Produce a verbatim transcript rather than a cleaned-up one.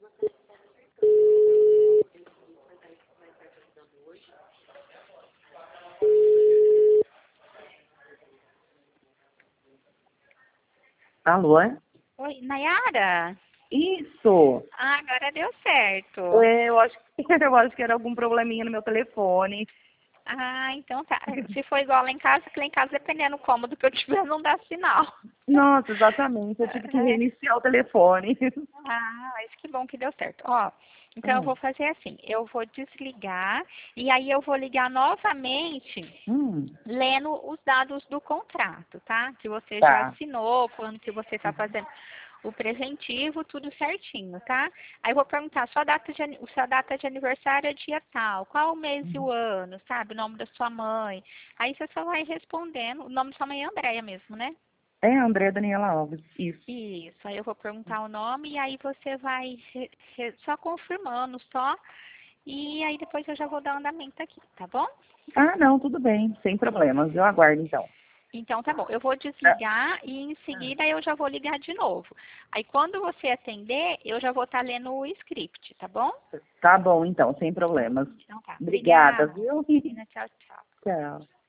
Alô? Oi, Nayara? Isso! Ah, agora deu certo. É, eu acho, que- eu acho que era algum probleminha no meu telefone. Ah, então tá. Se for igual lá em casa, que lá em casa, dependendo do cômodo que eu tiver, não dá sinal. Nossa, exatamente. Eu tive que reiniciar o telefone. Ah, mas que bom que deu certo. Ó, então eu Hum. vou fazer assim, eu vou desligar e aí eu vou ligar novamente Hum, lendo os dados do contrato, tá? Que você já tá. assinou, quando que você está fazendo o preventivo, tudo certinho, tá? Aí eu vou perguntar, sua data de, ani- sua data de aniversário é dia tal, qual o mês e o ano, sabe? O nome da sua mãe. Aí você só vai respondendo, o nome da sua mãe é Andréia mesmo, né? É, André Daniela Alves. Isso. Isso, aí eu vou perguntar o nome e aí você vai re- re- só confirmando só. E aí depois eu já vou dar andamento aqui, tá bom? Ah, não, tudo bem. Sem problemas. Eu aguardo, então. Então tá bom, eu vou Tá, desligar e em seguida eu já vou ligar de novo. Aí quando você atender, eu já vou estar lendo o script, tá bom? tá bom, então. Sem problemas. Então tá. Obrigada, Obrigada, viu? Cristina. Tchau, tchau. Tchau.